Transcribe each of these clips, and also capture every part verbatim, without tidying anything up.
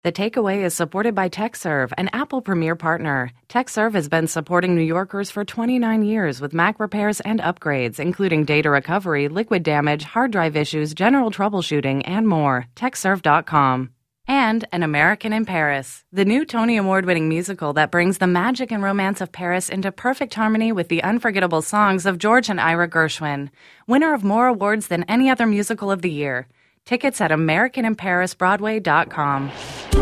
The Takeaway is supported by TechServe, an Apple Premier partner. TechServe has been supporting New Yorkers for twenty-nine years with Mac repairs and upgrades, including data recovery, liquid damage, hard drive issues, general troubleshooting, and more. TechServe dot com. And An American in Paris, the new Tony Award-winning musical that brings the magic and romance of Paris into perfect harmony with the unforgettable songs of George and Ira Gershwin. Winner of more awards than any other musical of the year. Tickets at American in Paris Broadway dot com.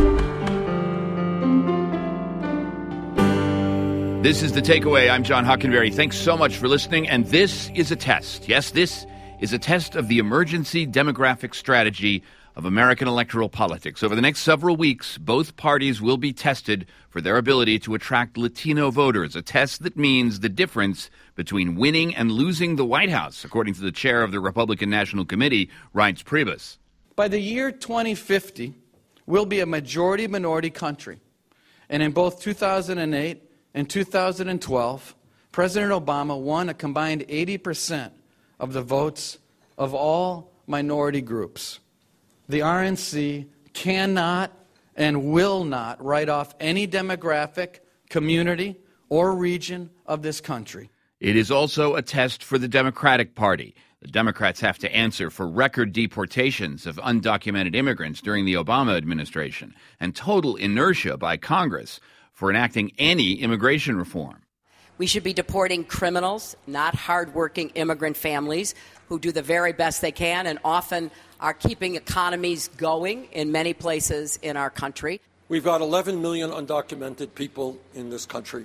This is The Takeaway. I'm John Hockenberry. Thanks so much for listening. And this is a test. Yes, this is a test of the emergency demographic strategy of American electoral politics. Over the next several weeks, both parties will be tested for their ability to attract Latino voters, a test that means the difference between winning and losing the White House, according to the chair of the Republican National Committee, Reince Priebus. By the year twenty fifty, we'll be a majority-minority country. And in both two thousand eight and two thousand twelve, President Obama won a combined eighty percent of the votes of all minority groups. The R N C cannot and will not write off any demographic, community, or region of this country. It is also a test for the Democratic Party. The Democrats have to answer for record deportations of undocumented immigrants during the Obama administration and total inertia by Congress for enacting any immigration reform. We should be deporting criminals, not hardworking immigrant families who do the very best they can and often are keeping economies going in many places in our country. We've got eleven million undocumented people in this country.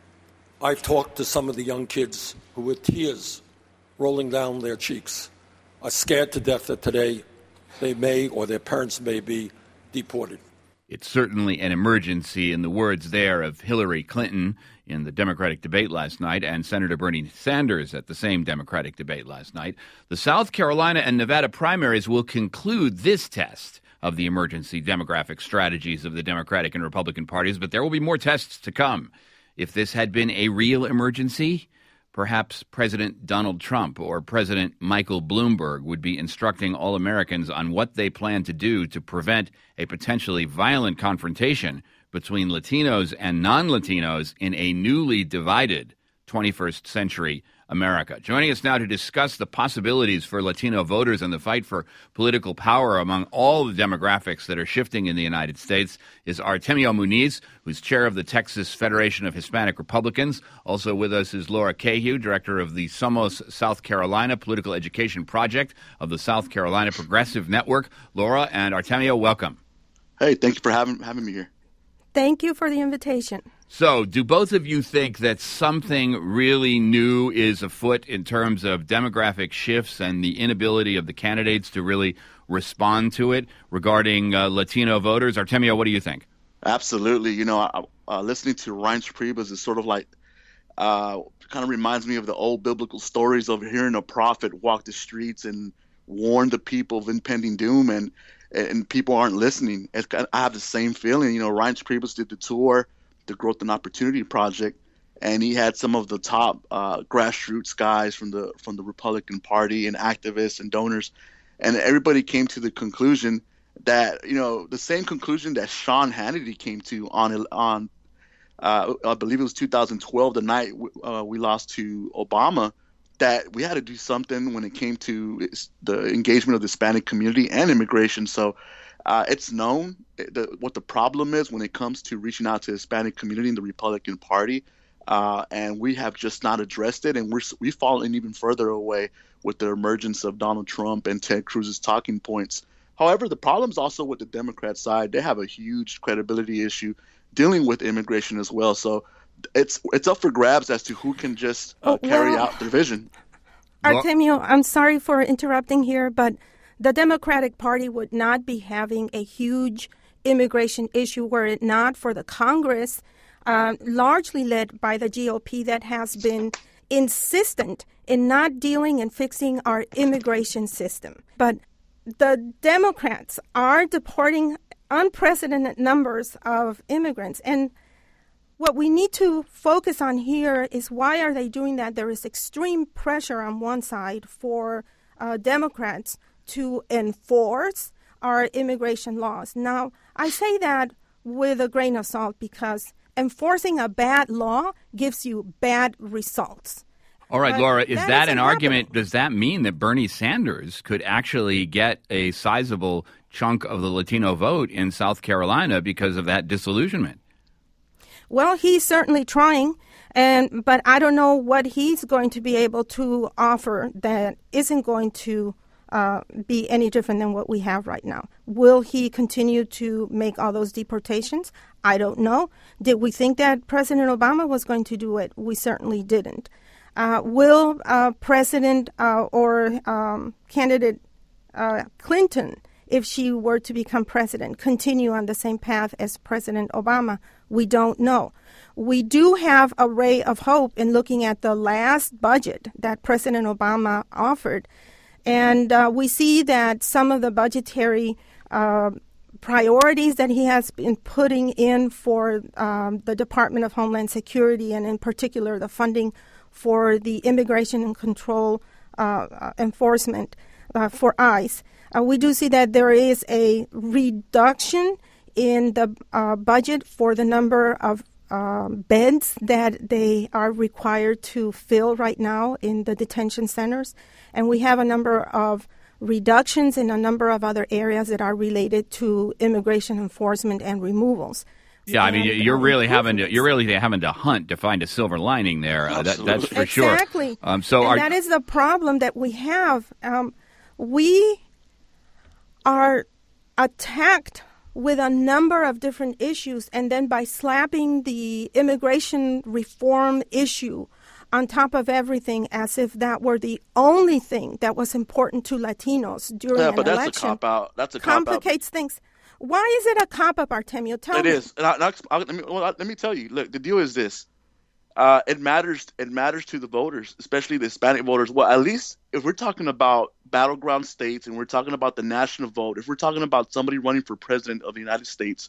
I've talked to some of the young kids who, with tears rolling down their cheeks, are scared to death that today they may or their parents may be deported. It's certainly an emergency, in the words there of Hillary Clinton in the Democratic debate last night and Senator Bernie Sanders at the same Democratic debate last night. The South Carolina and Nevada primaries will conclude this test of the emergency demographic strategies of the Democratic and Republican parties, but there will be more tests to come. If this had been a real emergency, perhaps President Donald Trump or President Michael Bloomberg would be instructing all Americans on what they plan to do to prevent a potentially violent confrontation between Latinos and non-Latinos in a newly divided twenty-first century America. Joining us now to discuss the possibilities for Latino voters and the fight for political power among all the demographics that are shifting in the United States is Artemio Muniz, who's chair of the Texas Federation of Hispanic Republicans. Also with us is Laura Cahew, director of the Somos South Carolina Political Education Project of the South Carolina Progressive Network. Laura and Artemio, welcome. Hey, thank you for having having me here. Thank you for the invitation. So, do both of you think that something really new is afoot in terms of demographic shifts and the inability of the candidates to really respond to it regarding uh, Latino voters? Artemio, what do you think? Absolutely. You know, uh, listening to Reince Priebus is sort of like, uh, kind of reminds me of the old biblical stories of hearing a prophet walk the streets and warn the people of impending doom, and and people aren't listening. It's, I have the same feeling. You know, Reince Priebus did the tour, the Growth and Opportunity Project, and he had some of the top uh, grassroots guys from the from the Republican Party and activists and donors, and everybody came to the conclusion that, you know, the same conclusion that Sean Hannity came to on on uh, I believe it was two thousand twelve, the night uh, we lost to Obama, that we had to do something when it came to the engagement of the Hispanic community and immigration. So uh, it's known the, what the problem is when it comes to reaching out to the Hispanic community in the Republican Party, uh, and we have just not addressed it, and we're, we've fallen even further away with the emergence of Donald Trump and Ted Cruz's talking points. However, the problem is also with the Democrat side. They have a huge credibility issue dealing with immigration as well. So It's it's up for grabs as to who can just uh, carry well, out their vision. Artemio, I'm sorry for interrupting here, but the Democratic Party would not be having a huge immigration issue were it not for the Congress, uh, largely led by the G O P, that has been insistent in not dealing and fixing our immigration system. But the Democrats are deporting unprecedented numbers of immigrants, and what we need to focus on here is why are they doing that? There is extreme pressure on one side for uh, Democrats to enforce our immigration laws. Now, I say that with a grain of salt because enforcing a bad law gives you bad results. All right, but Laura, is that, that an argument? happening. Does that mean that Bernie Sanders could actually get a sizable chunk of the Latino vote in South Carolina because of that disillusionment? Well, he's certainly trying, and but I don't know what he's going to be able to offer that isn't going to uh, be any different than what we have right now. Will he continue to make all those deportations? I don't know. Did we think that President Obama was going to do it? We certainly didn't. Uh, will uh, President uh, or um, candidate uh, Clinton, if she were to become president, continue on the same path as President Obama? We don't know. We do have a ray of hope in looking at the last budget that President Obama offered. And uh, we see that some of the budgetary uh, priorities that he has been putting in for um, the Department of Homeland Security, and in particular the funding for the Immigration and Control uh, enforcement uh, for ICE, uh, we do see that there is a reduction in the uh, budget for the number of uh, beds that they are required to fill right now in the detention centers. And we have a number of reductions in a number of other areas that are related to immigration enforcement and removals. Yeah, I mean, you're really having to you're really having to hunt to find a silver lining there. Uh, that, that's for sure. Exactly. Um, so and our, that is the problem that we have. Um, we are attacked with a number of different issues, and then by slapping the immigration reform issue on top of everything as if that were the only thing that was important to Latinos during yeah, an but that's election, a cop-out. That's a cop-out. complicates things. Why is it a cop-up, Artemio? Tell it me. It is. And I, I, I, let, me, well, let me tell you. Look, the deal is this. Uh, it matters. It matters to the voters, especially the Hispanic voters. Well, at least if we're talking about battleground states and we're talking about the national vote, if we're talking about somebody running for president of the United States,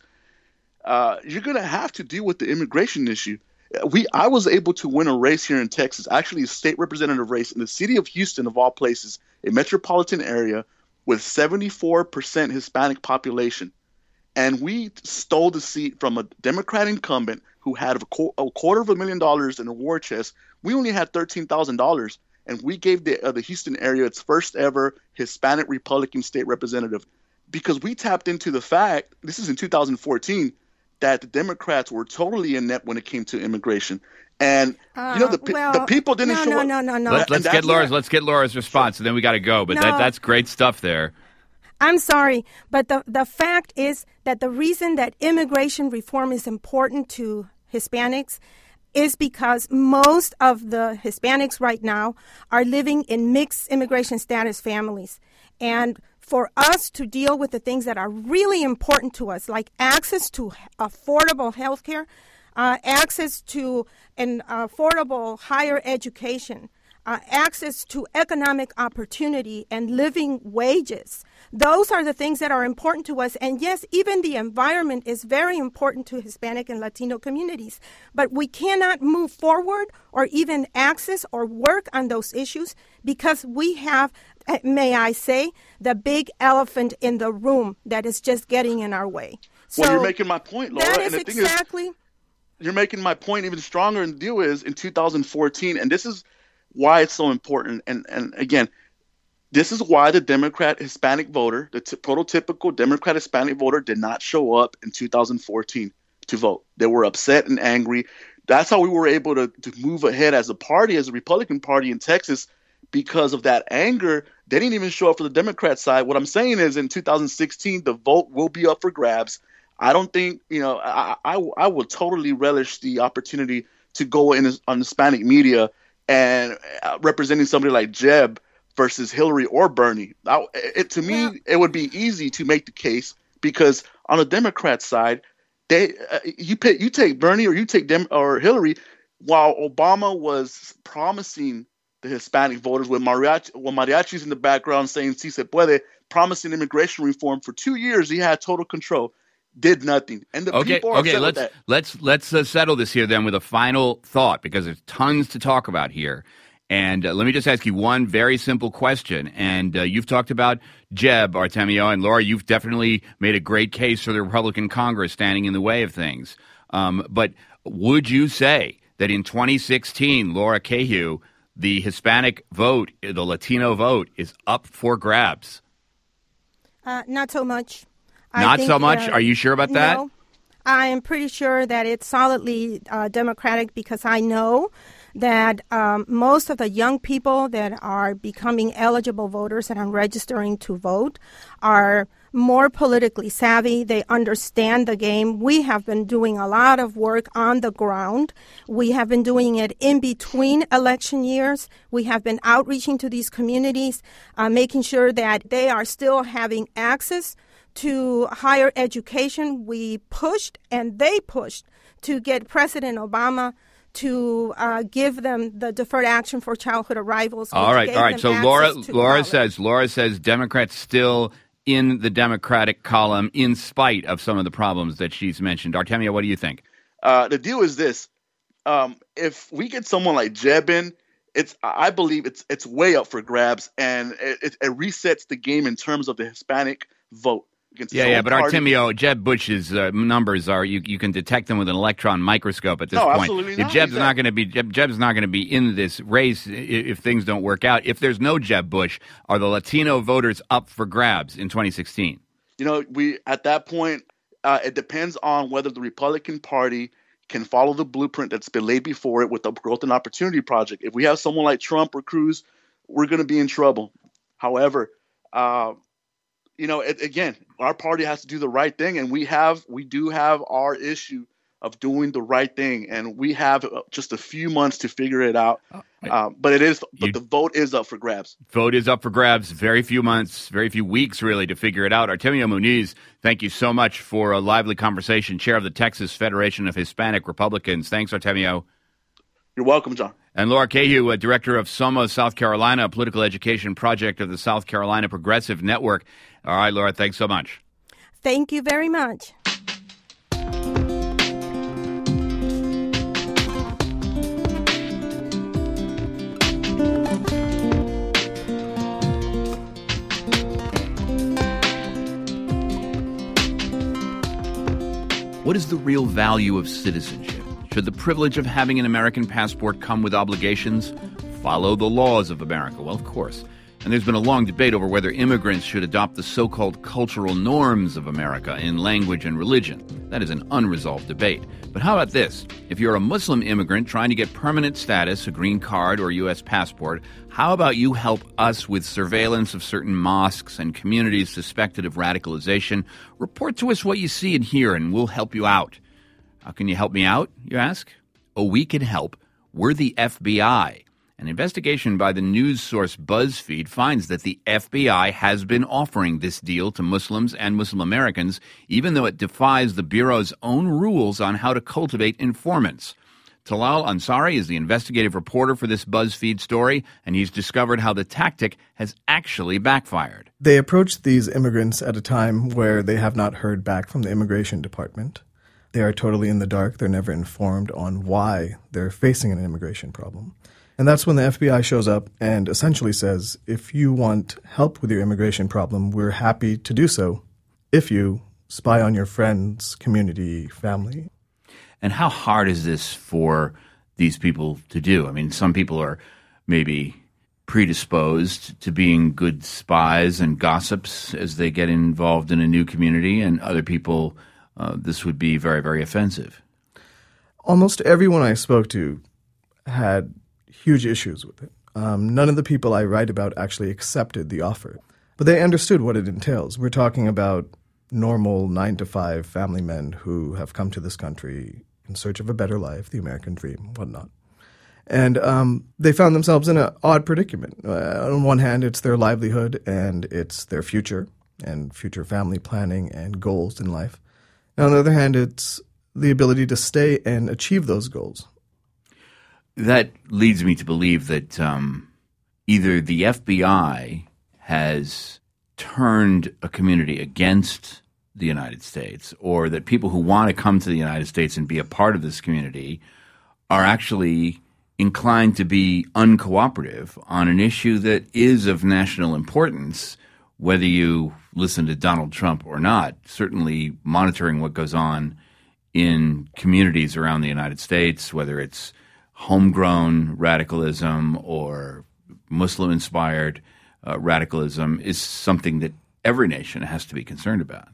uh, you're going to have to deal with the immigration issue. We, I was able to win a race here in Texas, actually a state representative race in the city of Houston, of all places, a metropolitan area with seventy-four percent Hispanic population. And we stole the seat from a Democrat incumbent who had a, qu- a quarter of a million dollars in a war chest. We only had thirteen thousand dollars, and we gave the, uh, the Houston area its first ever Hispanic Republican state representative because we tapped into the fact, this is in two thousand fourteen, that the Democrats were totally inept when it came to immigration. And, uh, you know, the, well, the people didn't no, show no, up. No, no, no, Let, no. let's get Laura's. Let's get Laura's response, and then we got to go. But No. that, that's great stuff there. I'm sorry, but the, the fact is that the reason that immigration reform is important to Hispanics is because most of the Hispanics right now are living in mixed immigration status families. And for us to deal with the things that are really important to us, like access to affordable health care, uh, access to an affordable higher education, uh, access to economic opportunity and living wages, those are the things that are important to us. And yes, even the environment is very important to Hispanic and Latino communities. But we cannot move forward or even access or work on those issues because we have, may I say, the big elephant in the room that is just getting in our way. So well, you're making my point, Laura. That is and the thing exactly. Is, you're making my point even stronger. And the deal is in two thousand fourteen, and this is why it's so important. And, and again, this is why the Democrat Hispanic voter, the t- prototypical Democrat Hispanic voter, did not show up in two thousand fourteen to vote. They were upset and angry. That's how we were able to, to move ahead as a party, as a Republican Party in Texas, because of that anger. They didn't even show up for the Democrat side. What I'm saying is in two thousand sixteen, the vote will be up for grabs. I don't think, you know, I I, I would totally relish the opportunity to go in on Hispanic media and uh, representing somebody like Jeb versus Hillary or Bernie. I, it, to me, Yeah. it would be easy to make the case because on the Democrat side, they uh, you pick, you take Bernie or you take Dem or Hillary, while Obama was promising the Hispanic voters with mariachi, with mariachis in the background saying "Si se puede," promising immigration reform for two years. He had total control. Did nothing, and the Okay, people are okay. upset with Let's that. let's let's uh, settle this here then with a final thought because there's tons to talk about here. And uh, let me just ask you one very simple question. And uh, you've talked about Jeb, Artemio, and Laura, you've definitely made a great case for the Republican Congress standing in the way of things. Um, but would you say that in twenty sixteen, Laura Cahew, the Hispanic vote, the Latino vote, is up for grabs? Uh, not so much. Not I think, so much? Uh, Are you sure about that? No. I am pretty sure that it's solidly uh, Democratic because I know that um, most of the young people that are becoming eligible voters and are registering to vote are more politically savvy. They understand the game. We have been doing a lot of work on the ground. We have been doing it in between election years. We have been outreaching to these communities, uh, making sure that they are still having access to higher education. We pushed and they pushed to get President Obama to uh, give them the deferred action for childhood arrivals. All right, all right. So Laura, Laura says, Laura says Democrats still in the Democratic column in spite of some of the problems that she's mentioned. Artemio, what do you think? Uh, the deal is this: um, if we get someone like Jeb in, it's I believe it's it's way up for grabs, and it, it, it resets the game in terms of the Hispanic vote. Yeah, yeah, but party. Artemio, Jeb Bush's uh, numbers are you you can detect them with an electron microscope at this no, point. Absolutely not. Jeb's not going to be Jeb, Jeb's not going to be in this race if, if things don't work out. If there's no Jeb Bush, are the Latino voters up for grabs in twenty sixteen? You know, we at that point, uh, it depends on whether the Republican Party can follow the blueprint that's been laid before it with the Growth and Opportunity Project. If we have someone like Trump or Cruz, we're going to be in trouble. However, uh, you know, it, again, our party has to do the right thing, and we have, we do have our issue of doing the right thing, and we have just a few months to figure it out. Uh, but it is, but you, the vote is up for grabs. Vote is up for grabs. Very few months, very few weeks, really, to figure it out. Artemio Muniz, thank you so much for a lively conversation. Chair of the Texas Federation of Hispanic Republicans. Thanks, Artemio. You're welcome, John. And Laura Cahew, uh, director of SOMA South Carolina, a political education project of the South Carolina Progressive Network. All right, Laura, thanks so much. Thank you very much. What is the real value of citizenship? Should the privilege of having an American passport come with obligations? Follow the laws of America. Well, of course. And there's been a long debate over whether immigrants should adopt the so-called cultural norms of America in language and religion. That is an unresolved debate. But how about this? If you're a Muslim immigrant trying to get permanent status, a green card, or U S passport, how about you help us with surveillance of certain mosques and communities suspected of radicalization? Report to us what you see and hear, and we'll help you out. How can you help me out, you ask? Oh, we can help. We're the F B I. An investigation by the news source BuzzFeed finds that the F B I has been offering this deal to Muslims and Muslim Americans, even though it defies the Bureau's own rules on how to cultivate informants. Talal Ansari is the investigative reporter for this BuzzFeed story, and he's discovered how the tactic has actually backfired. They approached these immigrants at a time where they have not heard back from the immigration department. They are totally in the dark. They're never informed on why they're facing an immigration problem. And that's when the F B I shows up and essentially says, if you want help with your immigration problem, we're happy to do so if you spy on your friends, community, family. And how hard is this for these people to do? I mean, some people are maybe predisposed to being good spies and gossips as they get involved in a new community, and other people, uh, this would be very, very offensive. Almost everyone I spoke to had huge issues with it. Um, none of the people I write about actually accepted the offer, but they understood what it entails. We're talking about normal nine to five family men who have come to this country in search of a better life, the American dream, whatnot. And um, they found themselves in an odd predicament. Uh, on one hand, it's their livelihood and it's their future and future family planning and goals in life. And on the other hand, it's the ability to stay and achieve those goals. That leads me to believe that um, either the F B I has turned a community against the United States, or that people who want to come to the United States and be a part of this community are actually inclined to be uncooperative on an issue that is of national importance, whether you listen to Donald Trump or not. Certainly monitoring what goes on in communities around the United States, whether it's homegrown radicalism or Muslim-inspired uh, radicalism, is something that every nation has to be concerned about.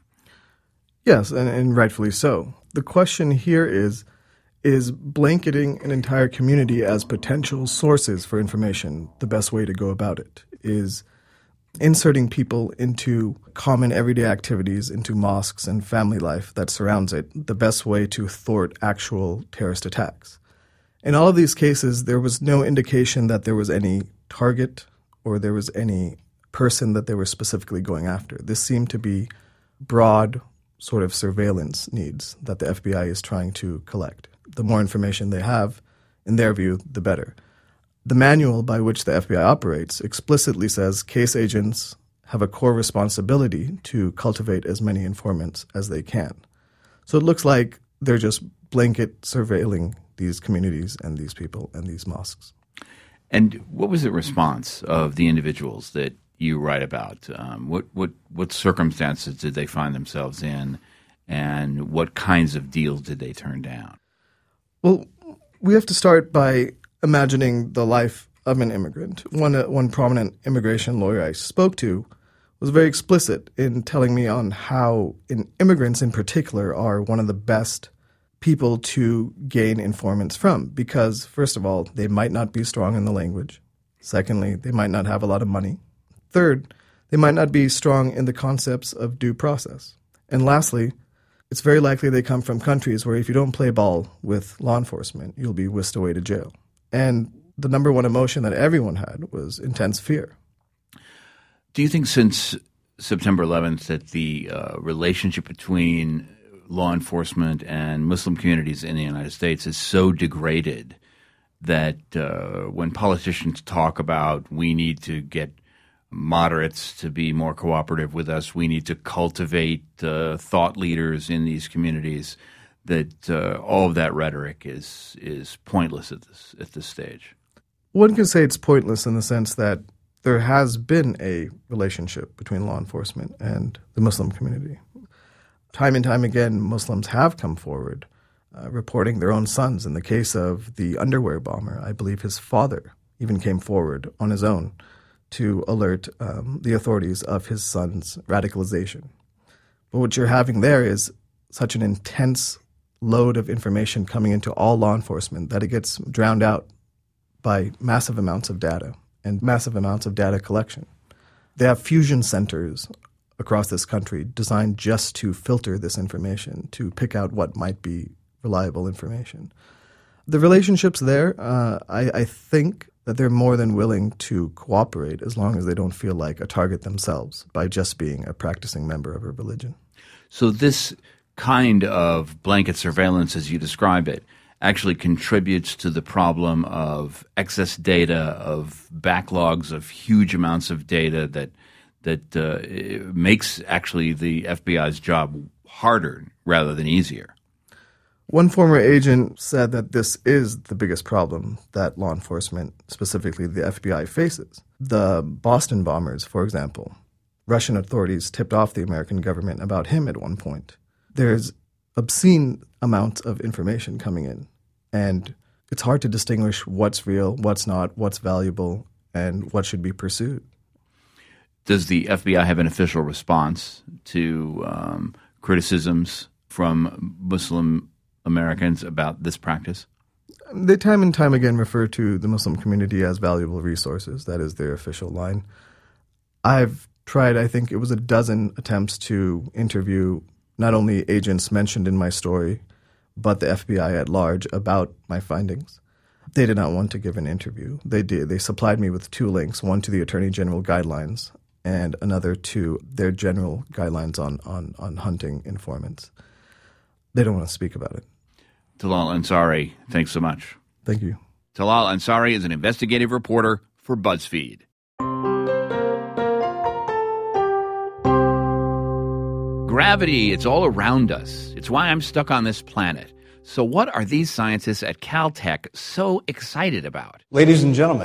Yes, and, and rightfully so. The question here is, is blanketing an entire community as potential sources for information the best way to go about it? Is inserting people into common everyday activities, into mosques and family life that surrounds it, the best way to thwart actual terrorist attacks? In all of these cases, there was no indication that there was any target or there was any person that they were specifically going after. This seemed to be broad sort of surveillance needs that the F B I is trying to collect. The more information they have, in their view, the better. The manual by which the F B I operates explicitly says case agents have a core responsibility to cultivate as many informants as they can. So it looks like they're just blanket surveilling these communities and these people and these mosques. And what was the response of the individuals that you write about? Um, what, what, what circumstances did they find themselves in, and what kinds of deals did they turn down? Well, we have to start by imagining the life of an immigrant. One, uh, one prominent immigration lawyer I spoke to was very explicit in telling me on how in immigrants in particular are one of the best people to gain informants from because, first of all, they might not be strong in the language. Secondly, they might not have a lot of money. Third, they might not be strong in the concepts of due process. And lastly, it's very likely they come from countries where if you don't play ball with law enforcement, you'll be whisked away to jail. And the number one emotion that everyone had was intense fear. Do you think since September eleventh that the uh, relationship between law enforcement and Muslim communities in the United States is so degraded that uh, when politicians talk about we need to get moderates to be more cooperative with us, we need to cultivate uh, thought leaders in these communities, that uh, all of that rhetoric is is pointless at this at this stage? One can say it's pointless in the sense that there has been a relationship between law enforcement and the Muslim community. Time and time again, Muslims have come forward uh, reporting their own sons. In the case of the underwear bomber, I believe his father even came forward on his own to alert um, the authorities of his son's radicalization. But what you're having there is such an intense load of information coming into all law enforcement that it gets drowned out by massive amounts of data and massive amounts of data collection. They have fusion centers across this country designed just to filter this information, to pick out what might be reliable information. The relationships there, uh, I, I think that they're more than willing to cooperate as long as they don't feel like a target themselves by just being a practicing member of a religion. So this kind of blanket surveillance, as you describe it, actually contributes to the problem of excess data, of backlogs of huge amounts of data that that uh, makes actually the F B I's job harder rather than easier. One former agent said that this is the biggest problem that law enforcement, specifically the F B I, faces. The Boston bombers, for example, Russian authorities tipped off the American government about him at one point. There's obscene amounts of information coming in, and it's hard to distinguish what's real, what's not, what's valuable, and what should be pursued. Does the F B I have an official response to um, criticisms from Muslim Americans about this practice? They time and time again refer to the Muslim community as valuable resources. That is their official line. I've tried, I think it was a dozen attempts to interview not only agents mentioned in my story, but the F B I at large about my findings. They did not want to give an interview. They did. They supplied me with two links, one to the Attorney General guidelines and another to their general guidelines on, on, on hunting informants. They don't want to speak about it. Talal Ansari, thanks so much. Thank you. Talal Ansari is an investigative reporter for BuzzFeed. Gravity, it's all around us. It's why I'm stuck on this planet. So what are these scientists at Caltech so excited about? Ladies and gentlemen,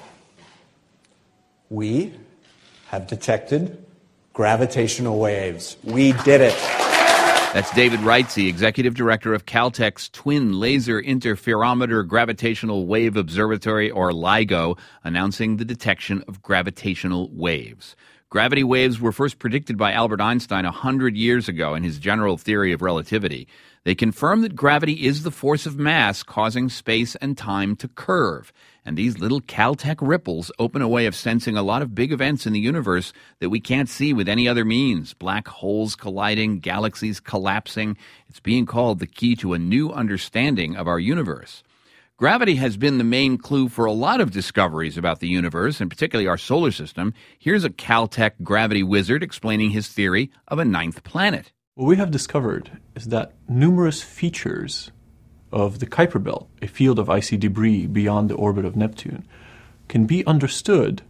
we have detected gravitational waves. We did it. That's David Reitze, Executive Director of Caltech's Twin Laser Interferometer Gravitational Wave Observatory, or LIGO, announcing the detection of gravitational waves. Gravity waves were first predicted by Albert Einstein one hundred years ago in his general theory of relativity. They confirm that gravity is the force of mass causing space and time to curve. And these little Caltech ripples open a way of sensing a lot of big events in the universe that we can't see with any other means. Black holes colliding, galaxies collapsing. It's being called the key to a new understanding of our universe. Gravity has been the main clue for a lot of discoveries about the universe, and particularly our solar system. Here's a Caltech gravity wizard explaining his theory of a ninth planet. What we have discovered is that numerous features of the Kuiper Belt, a field of icy debris beyond the orbit of Neptune, can be understood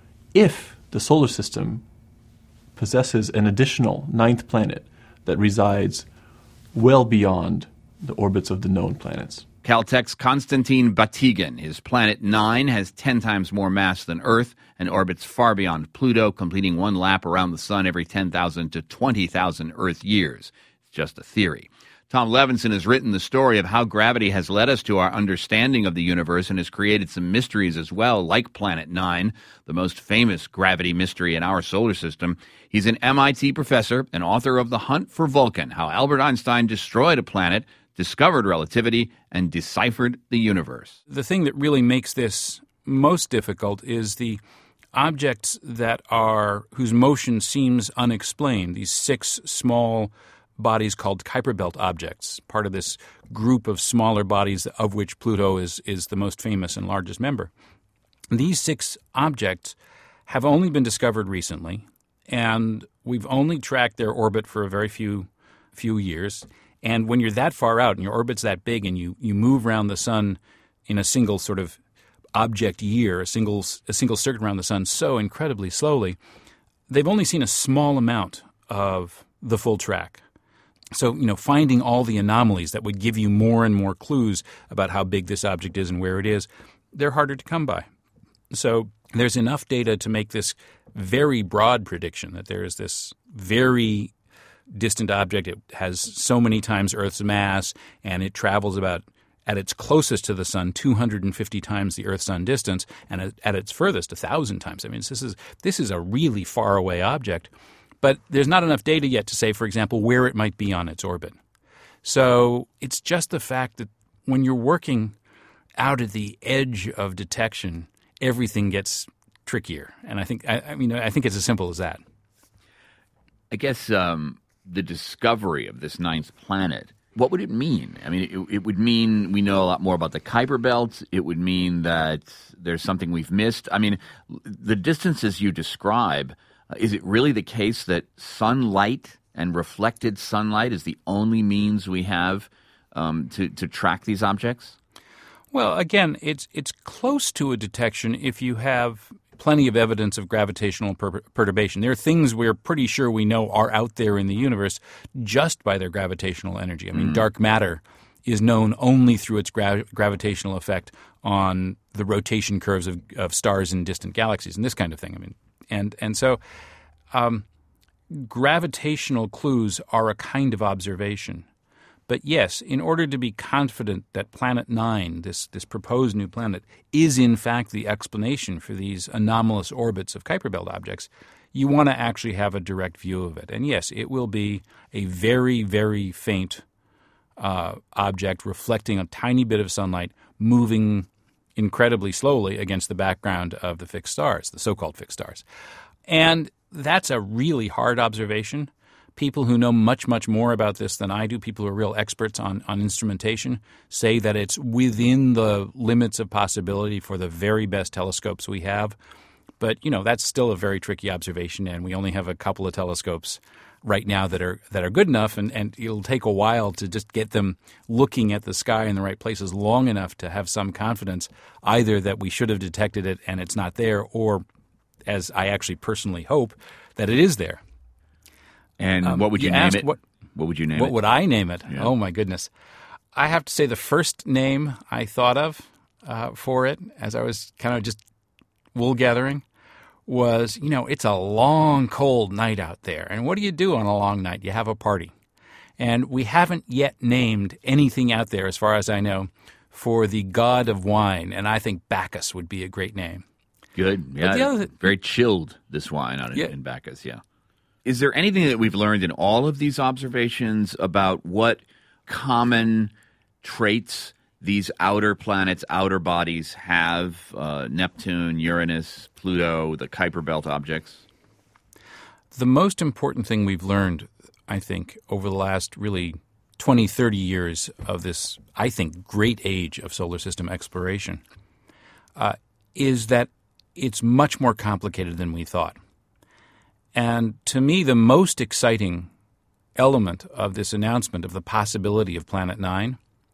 if the solar system possesses an additional ninth planet that resides well beyond the orbits of the known planets. Caltech's Konstantin Batygin. His planet nine has ten times more mass than Earth and orbits far beyond Pluto, completing one lap around the Sun every ten thousand to twenty thousand Earth years. It's just a theory. Tom Levinson has written the story of how gravity has led us to our understanding of the universe and has created some mysteries as well, like Planet Nine, the most famous gravity mystery in our solar system. He's an M I T professor and author of The Hunt for Vulcan, How Albert Einstein Destroyed a Planet, Discovered Relativity, and Deciphered the Universe. The thing that really makes this most difficult is the objects that are whose motion seems unexplained, these six small bodies called Kuiper Belt objects, part of this group of smaller bodies of which Pluto is, is the most famous and largest member. These six objects have only been discovered recently, and we've only tracked their orbit for a very few few years. And when you're that far out and your orbit's that big and you, you move around the sun in a single sort of object year, a single, a single circuit around the sun so incredibly slowly, they've only seen a small amount of the full track. So, you know, finding all the anomalies that would give you more and more clues about how big this object is and where it is, they're harder to come by. So there's enough data to make this very broad prediction that there is this very distant object. It has so many times Earth's mass, and it travels about, at its closest to the sun, two hundred fifty times the Earth-Sun distance, and at, at its furthest, one thousand times. I mean, this is this is a really far-away object. But there's not enough data yet to say, for example, where it might be on its orbit. So it's just the fact that when you're working out at the edge of detection, everything gets trickier. And I think, I, I mean, I think it's as simple as that. I guess um, the discovery of this ninth planet, what would it mean? I mean, it, it would mean we know a lot more about the Kuiper Belt. It would mean that there's something we've missed. I mean, the distances you describe, is it really the case that sunlight and reflected sunlight is the only means we have um, to, to track these objects? Well, again, it's it's close to a detection if you have plenty of evidence of gravitational per- perturbation. There are things we're pretty sure we know are out there in the universe just by their gravitational energy. I mean, mm. dark matter is known only through its gra- gravitational effect on the rotation curves of, of stars in distant galaxies and this kind of thing. I mean, And and so um, gravitational clues are a kind of observation. But yes, in order to be confident that Planet Nine, this, this proposed new planet, is in fact the explanation for these anomalous orbits of Kuiper Belt objects, you want to actually have a direct view of it. And yes, it will be a very, very faint uh, object reflecting a tiny bit of sunlight moving incredibly slowly against the background of the fixed stars, the so-called fixed stars. And that's a really hard observation. People who know much, much more about this than I do, people who are real experts on, on instrumentation, say that it's within the limits of possibility for the very best telescopes we have. But, you know, that's still a very tricky observation, and we only have a couple of telescopes right now that are that are good enough, and, and it'll take a while to just get them looking at the sky in the right places long enough to have some confidence either that we should have detected it and it's not there, or, as I actually personally hope, that it is there. And um, what would you, you name it? What, what would you name what it? What would I name it? Yeah. Oh, my goodness. I have to say the first name I thought of uh, for it, as I was kind of just wool gathering, was, you know, it's a long, cold night out there. And what do you do on a long night? You have a party. And we haven't yet named anything out there, as far as I know, for the god of wine. And I think Bacchus would be a great name. Good. Yeah, the other, very chilled, this wine on it yeah. in Bacchus, yeah. Is there anything that we've learned in all of these observations about what common traits these outer planets, outer bodies have? Uh, Neptune, Uranus, Pluto, the Kuiper Belt objects? The most important thing we've learned, I think, over the last really twenty, thirty years of this, I think, great age of solar system exploration, uh, is that it's much more complicated than we thought. And to me, the most exciting element of this announcement of the possibility of Planet Nine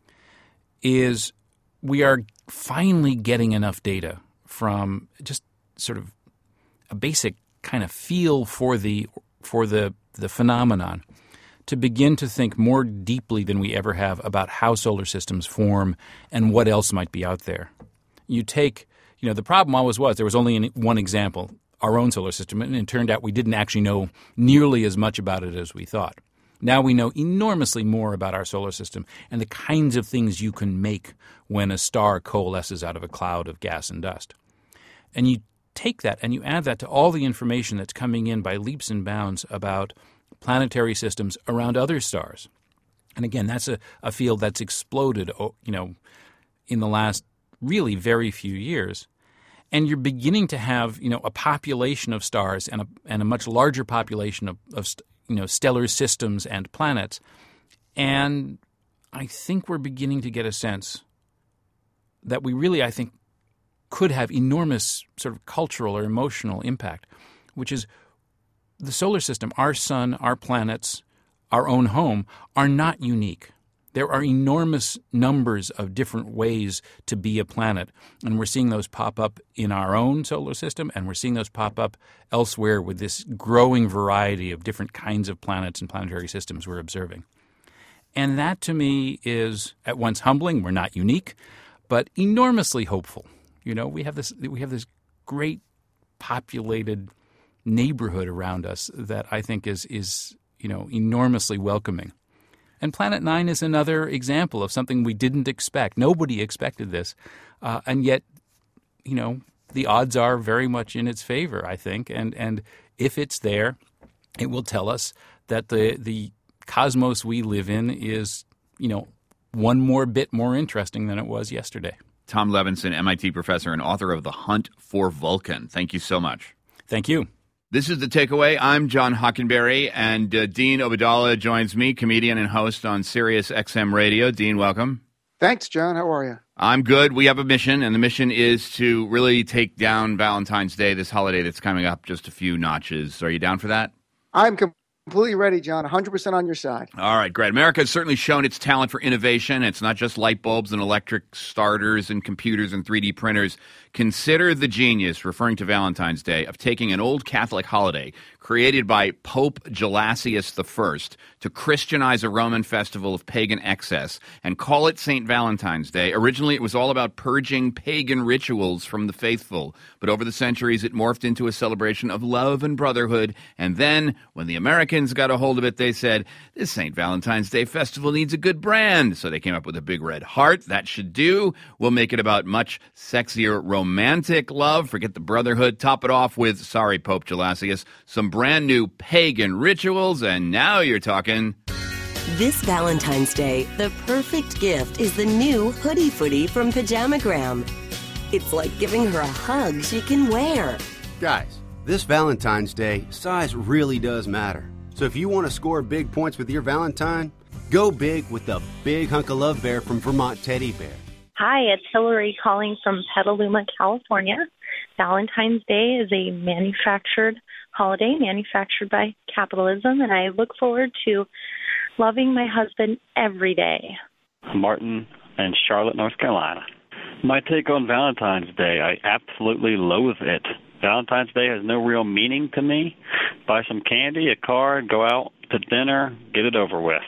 is we are finally getting enough data from just sort of a basic kind of feel for the for the, the phenomenon to begin to think more deeply than we ever have about how solar systems form and what else might be out there. You take, you know, the problem always was there was only one example, our own solar system, and it turned out we didn't actually know nearly as much about it as we thought. Now we know enormously more about our solar system and the kinds of things you can make when a star coalesces out of a cloud of gas and dust. And you take that and you add that to all the information that's coming in by leaps and bounds about planetary systems around other stars. And again, that's a, a field that's exploded, you know, in the last really very few years. And you're beginning to have, you know, a population of stars and a and a much larger population of, of you know, stellar systems and planets. And I think we're beginning to get a sense that we really, I think, could have enormous sort of cultural or emotional impact, which is the solar system, our sun, our planets, our own home, are not unique. There are enormous numbers of different ways to be a planet, and we're seeing those pop up in our own solar system, and we're seeing those pop up elsewhere with this growing variety of different kinds of planets and planetary systems we're observing. And that, to me, is at once humbling. We're not unique, but enormously hopeful. You know, we have this we have this great populated neighborhood around us that I think is is you know enormously welcoming. And Planet Nine is another example of something we didn't expect. Nobody expected this, uh, and yet, you know, the odds are very much in its favor, I think. And and if it's there, it will tell us that the the cosmos we live in is, you know, one more bit more interesting than it was yesterday. Tom Levenson, M I T professor and author of The Hunt for Vulcan. Thank you so much. Thank you. This is The Takeaway. I'm John Hockenberry, and uh, Dean Obeidallah joins me, comedian and host on Sirius X M Radio. Dean, welcome. Thanks, John. How are you? I'm good. We have a mission, and the mission is to really take down Valentine's Day, this holiday that's coming up, just a few notches. Are you down for that? I'm completely ready, John. one hundred percent on your side. All right, great. America has certainly shown its talent for innovation. It's not just light bulbs and electric starters and computers and three D printers. Consider the genius, referring to Valentine's Day, of taking an old Catholic holiday created by Pope Gelasius the First to Christianize a Roman festival of pagan excess and call it Saint Valentine's Day. Originally, it was all about purging pagan rituals from the faithful, but over the centuries, it morphed into a celebration of love and brotherhood. And then, when the Americans got a hold of it, they said, this Saint Valentine's Day festival needs a good brand. So they came up with a big red heart. That should do. We'll make it about much sexier romantic love. Forget the brotherhood. Top it off with, sorry, Pope Gelasius, some brand new pagan rituals, and now you're talking. This Valentine's Day, the perfect gift is the new Hoodie Footy from Pajamagram. It's like giving her a hug she can wear. Guys, this Valentine's Day, size really does matter. So if you want to score big points with your Valentine, go big with the big hunk of love bear from Vermont Teddy Bear. Hi, it's Hillary calling from Petaluma, California. Valentine's Day is a manufactured holiday, manufactured by capitalism, and I look forward to loving my husband every day. Martin in Charlotte, North Carolina. My take on Valentine's Day, I absolutely loathe it. Valentine's Day has no real meaning to me. Buy some candy, a card, go out to dinner, get it over with.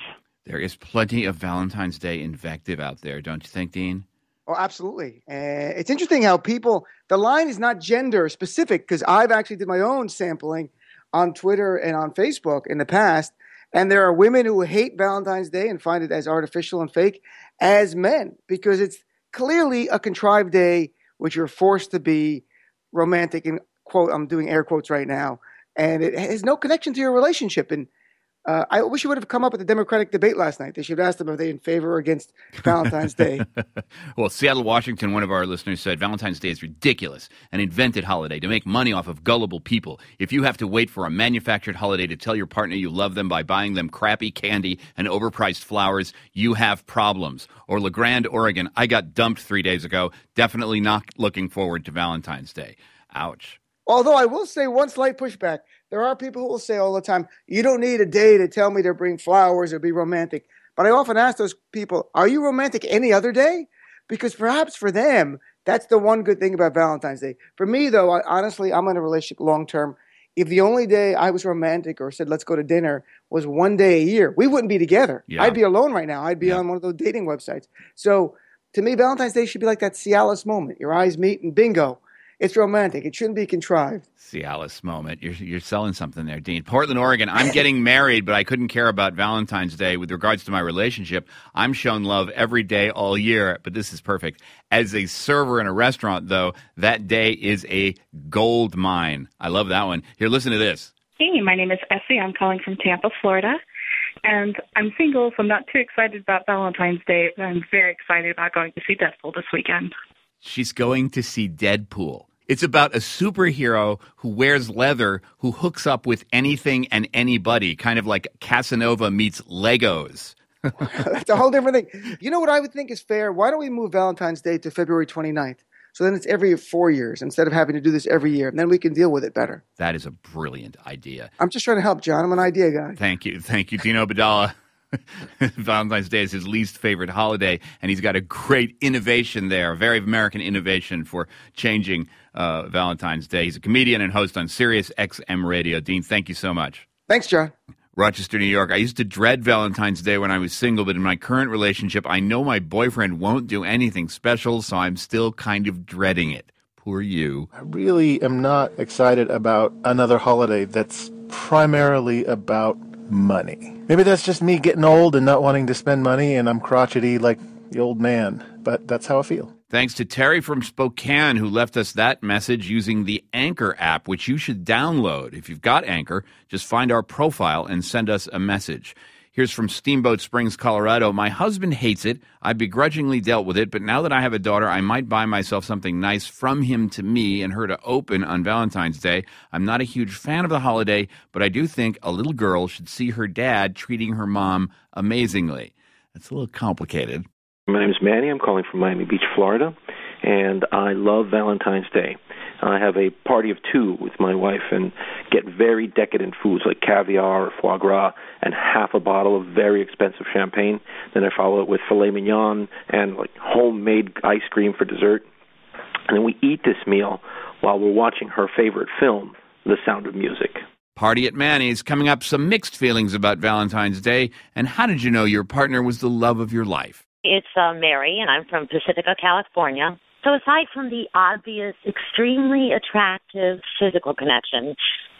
There is plenty of Valentine's Day invective out there, don't you think, Dean? Oh, absolutely. Uh, it's interesting how people, the line is not gender specific, because I've actually did my own sampling on Twitter and on Facebook in the past, and there are women who hate Valentine's Day and find it as artificial and fake as men, because it's clearly a contrived day which you're forced to be romantic, and quote, I'm doing air quotes right now, and it has no connection to your relationship. And Uh, I wish you would have come up with the Democratic debate last night. They should have asked them if they in favor or against Valentine's Day. Well, Seattle, Washington, one of our listeners said Valentine's Day is ridiculous, an invented holiday to make money off of gullible people. If you have to wait for a manufactured holiday to tell your partner you love them by buying them crappy candy and overpriced flowers, you have problems. Or La Grande, Oregon, I got dumped three days ago. Definitely not looking forward to Valentine's Day. Ouch. Although I will say one slight pushback. There are people who will say all the time, you don't need a day to tell me to bring flowers or be romantic. But I often ask those people, are you romantic any other day? Because perhaps for them, that's the one good thing about Valentine's Day. For me, though, I, honestly, I'm in a relationship long term. If the only day I was romantic or said, let's go to dinner was one day a year, we wouldn't be together. Yeah. I'd be alone right now. I'd be yeah. on one of those dating websites. So to me, Valentine's Day should be like that Cialis moment. Your eyes meet and bingo. It's romantic. It shouldn't be contrived. Cialis moment. You're you're selling something there, Dean. Portland, Oregon. I'm getting married, but I couldn't care about Valentine's Day with regards to my relationship. I'm shown love every day all year, but this is perfect. As a server in a restaurant, though, that day is a gold mine. I love that one. Here, listen to this. Hey, my name is Essie. I'm calling from Tampa, Florida. And I'm single, so I'm not too excited about Valentine's Day, but I'm very excited about going to see Deadpool this weekend. She's going to see Deadpool. It's about a superhero who wears leather, who hooks up with anything and anybody, kind of like Casanova meets Legos. That's a whole different thing. You know what I would think is fair? Why don't we move Valentine's Day to February twenty-ninth? So then it's every four years instead of having to do this every year. And then we can deal with it better. That is a brilliant idea. I'm just trying to help, John. I'm an idea guy. Thank you. Thank you, Dino Badala. Valentine's Day is his least favorite holiday, and he's got a great innovation there, a very American innovation for changing uh, Valentine's Day. He's a comedian and host on Sirius X M Radio. Dean, thank you so much. Thanks, John. Rochester, New York. I used to dread Valentine's Day when I was single, but in my current relationship, I know my boyfriend won't do anything special, so I'm still kind of dreading it. Poor you. I really am not excited about another holiday that's primarily about money. Maybe that's just me getting old and not wanting to spend money, and I'm crotchety like the old man, but that's how I feel. Thanks to Terry from Spokane, who left us that message using the Anchor app, which you should download. If you've got Anchor, just find our profile and send us a message. Here's from Steamboat Springs, Colorado. My husband hates it. I begrudgingly dealt with it, but now that I have a daughter, I might buy myself something nice from him to me and her to open on Valentine's Day. I'm not a huge fan of the holiday, but I do think a little girl should see her dad treating her mom amazingly. That's a little complicated. My name is Manny. I'm calling from Miami Beach, Florida, and I love Valentine's Day. I have a party of two with my wife and get very decadent foods like caviar or foie gras and half a bottle of very expensive champagne. Then I follow it with filet mignon and like homemade ice cream for dessert. And then we eat this meal while we're watching her favorite film, The Sound of Music. Party at Manny's. Coming up, some mixed feelings about Valentine's Day. And how did you know your partner was the love of your life? It's uh, Mary, and I'm from Pacifica, California. So aside from the obvious, extremely attractive physical connection,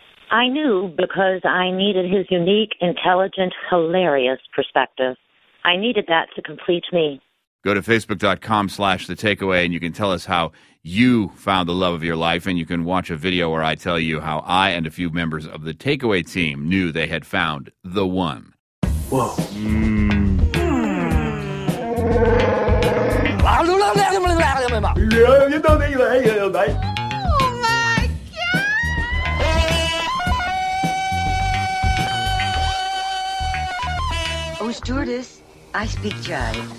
I knew because I needed his unique, intelligent, hilarious perspective. I needed that to complete me. Go to facebook.com slash the takeaway, and you can tell us how you found the love of your life, and you can watch a video where I tell you how I and a few members of the takeaway team knew they had found the one. Whoa. Mm. Oh, my God! Oh, stewardess, I speak jive.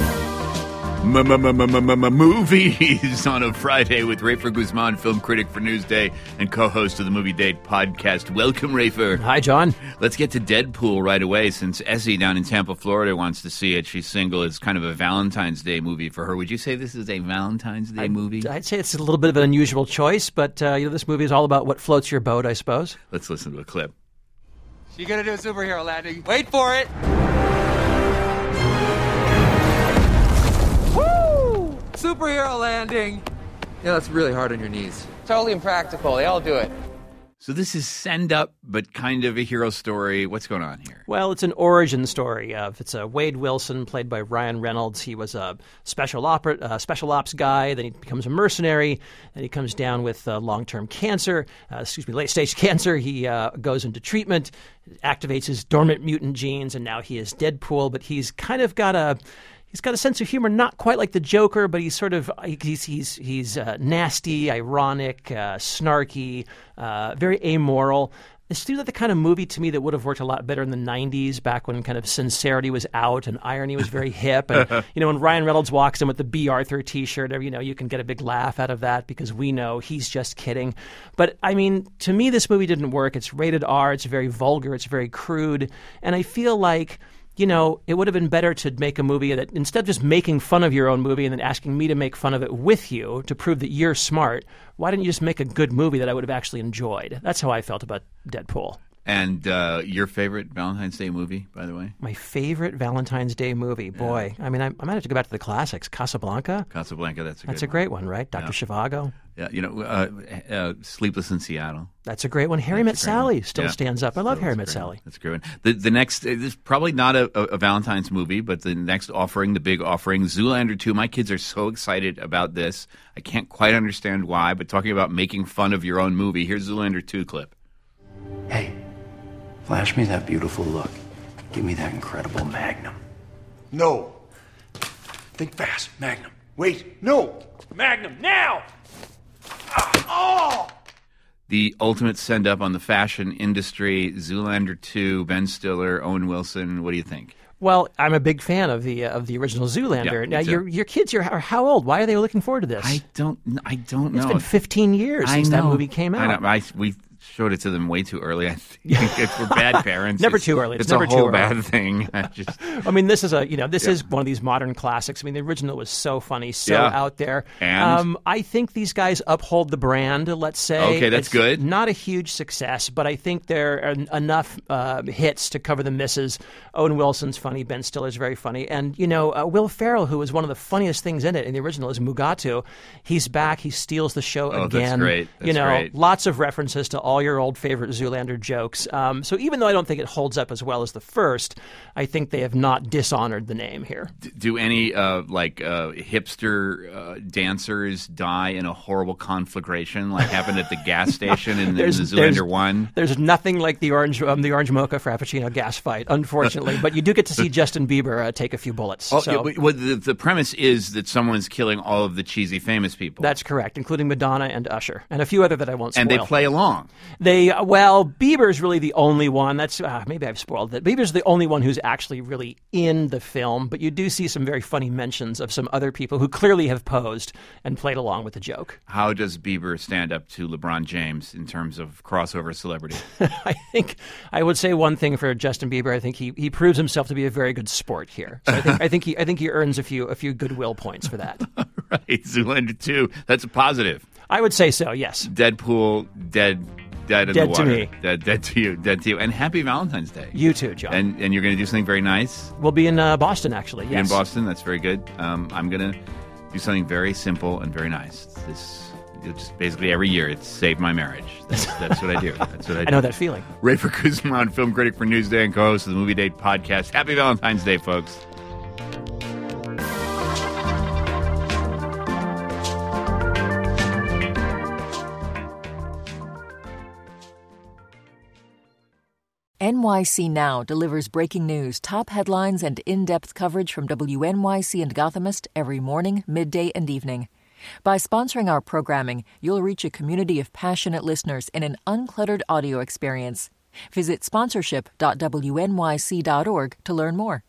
Movies on a Friday with Rafer Guzman, film critic for Newsday and co-host of the Movie Date podcast. Welcome, Rafer. Hi, John. Let's get to Deadpool right away since Essie down in Tampa, Florida wants to see it. She's single. It's kind of a Valentine's Day movie for her. Would you say this is a Valentine's Day I'd, movie? I'd say it's a little bit of an unusual choice, but uh, you know, this movie is all about what floats your boat, I suppose. Let's listen to a clip. She's going to do a superhero landing. Wait for it. superhero landing. Yeah, that's really hard on your knees. Totally impractical. They all do it. So this is send up, but kind of a hero story. What's going on here? Well, it's an origin story. Of it's a Wade Wilson, played by Ryan Reynolds. He was a special opera, uh, special ops guy. Then he becomes a mercenary. Then he comes down with uh, long-term cancer. Uh, excuse me, late-stage cancer. He uh, goes into treatment, activates his dormant mutant genes, and now he is Deadpool. But he's kind of got a He's got a sense of humor, not quite like the Joker, but he's sort of he's he's he's uh, nasty, ironic, uh, snarky, uh, very amoral. This seems like the kind of movie to me that would have worked a lot better in the nineties, back when kind of sincerity was out and irony was very hip. And you know, when Ryan Reynolds walks in with the B. Arthur T-shirt, you know, you can get a big laugh out of that because we know he's just kidding. But I mean, to me, this movie didn't work. It's rated R. It's very vulgar. It's very crude, and I feel like, you know, it would have been better to make a movie that, instead of just making fun of your own movie and then asking me to make fun of it with you to prove that you're smart, why didn't you just make a good movie that I would have actually enjoyed? That's how I felt about Deadpool. And uh, your favorite Valentine's Day movie, by the way? My favorite Valentine's Day movie, boy. Yeah. I mean, I, I might have to go back to the classics. Casablanca. Casablanca, that's a That's good a great one, one, right? Doctor Yeah. Zhivago. Yeah, you know, uh, uh, Sleepless in Seattle. That's a great one. Harry Met Sally still Yeah. stands up. I love Still, Harry that's Met great. Sally. That's a great one. The, the next, uh, this is probably not a, a, a Valentine's movie, but the next offering, the big offering, Zoolander two. My kids are so excited about this. I can't quite understand why, but talking about making fun of your own movie, here's Zoolander two clip. Hey, flash me that beautiful look. Give me that incredible Magnum. No. Think fast. Magnum. Wait. No. Magnum. Now. Ah, oh. The ultimate send-up on the fashion industry, Zoolander two, Ben Stiller, Owen Wilson. What do you think? Well, I'm a big fan of the uh, of the original Zoolander. Yeah, now, me too. your your kids are, are how old? Why are they looking forward to this? I don't. I don't know. It's been fifteen years I since that know. movie came out. I know. I, we showed it to them way too early. I think if we're bad parents. Never it's, too early. It's, It's never a whole too early. bad thing. I just, I mean, this is a you know this Yeah. is one of these modern classics. I mean, the original was so funny, so Yeah. out there. And? um, I think these guys uphold the brand. Let's say Okay, that's It's good. Not a huge success, but I think there are en- enough uh, hits to cover the misses. Owen Wilson's funny. Ben Stiller's very funny, and you know uh, Will Ferrell, who was one of the funniest things in it in the original, is Mugatu. He's back. He steals the show Oh, that's again. great. you That's know, great. lots of references to all your old favorite Zoolander jokes. Um, so even though I don't think it holds up as well as the first, I think they have not dishonored the name here. do any uh, like uh, hipster uh, dancers die in a horrible conflagration, like happened at the gas station in, in the There's- Zoolander there's- one? There's nothing like the orange um, the orange mocha frappuccino gas fight, unfortunately. But you do get to see Justin Bieber uh, take a few bullets. Oh, so. yeah, but- well, the, the premise is that someone's killing all of the cheesy famous people, That's correct, including Madonna and Usher, and a few other that I won't spoil. and they play along. They uh, well, Bieber's really the only one. That's uh, maybe I've spoiled it. Bieber's the only one who's actually really in the film, but you do see some very funny mentions of some other people who clearly have posed and played along with the joke. How does Bieber stand up to LeBron James in terms of crossover celebrity? I think I would say one thing for Justin Bieber. I think he, he proves himself to be a very good sport here. So I think I think he I think he earns a few a few goodwill points for that. Right, Zoolander two. That's a positive. I would say so. Yes. Deadpool, dead, dead in Dead the to water. me. Dead, dead to you. Dead to you. And happy Valentine's Day. You too, John. And and you're going to do something very nice. We'll be in uh, Boston actually. You're Yes. in Boston. That's very good. Um, I'm going to do something very simple and very nice. This you'll just basically every year it's save my marriage. That's that's what I do. That's what I do. I know that feeling. Rafer Guzman, film critic for Newsday and co-host of the Movie Date podcast. Happy Valentine's Day, folks. N Y C Now delivers breaking news, top headlines, and in-depth coverage from W N Y C and Gothamist every morning, midday, and evening. By sponsoring our programming, you'll reach a community of passionate listeners in an uncluttered audio experience. Visit sponsorship dot w n y c dot org to learn more.